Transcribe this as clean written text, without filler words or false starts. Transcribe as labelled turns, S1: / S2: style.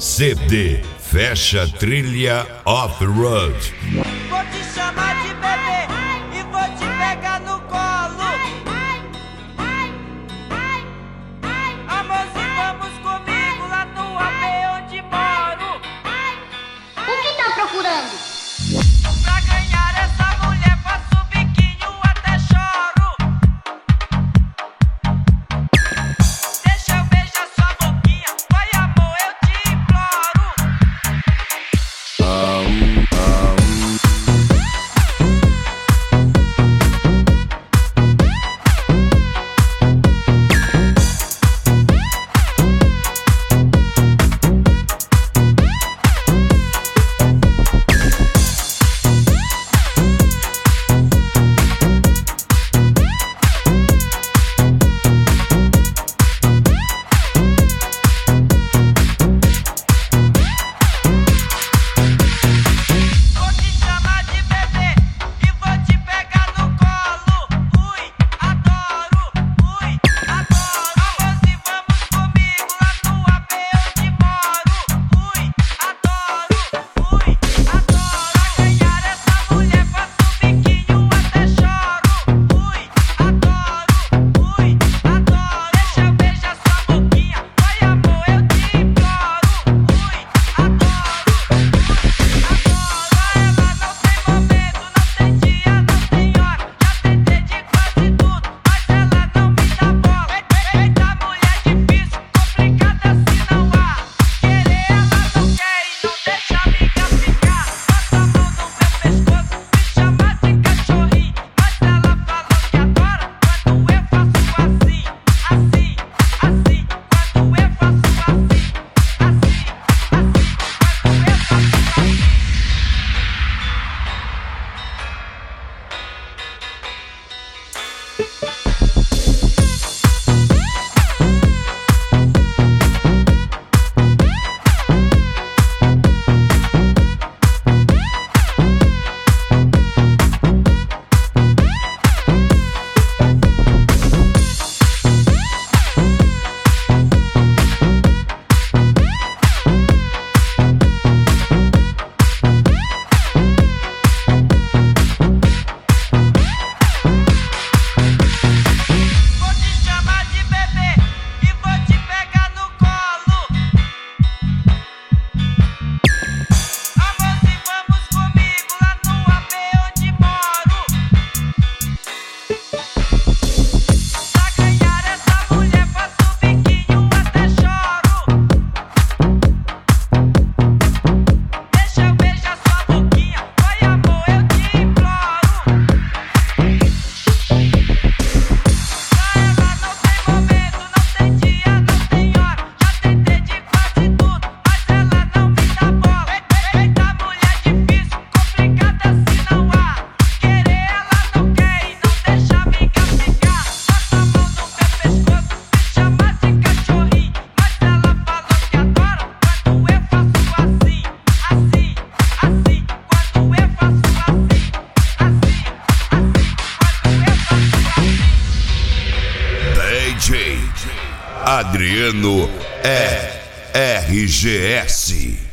S1: CD Fecha Trilha Off-Road.
S2: Vou te chamar de bebê e vou te pegar no colo. Amorzinho, vamos comigo lá no AP onde moro.
S3: O que tá procurando?
S2: Pra ganhar essa mulher faço o biquinho até choro. Deixa eu beijar sua boquinha, vai amor, eu te imploro.
S1: Adriano RGS.